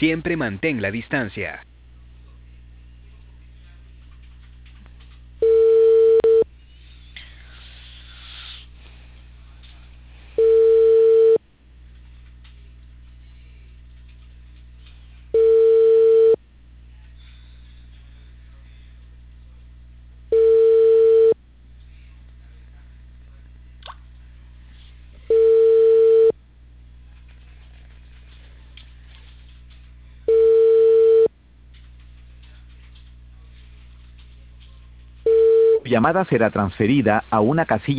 Siempre mantén la distancia. Llamada será transferida a una casilla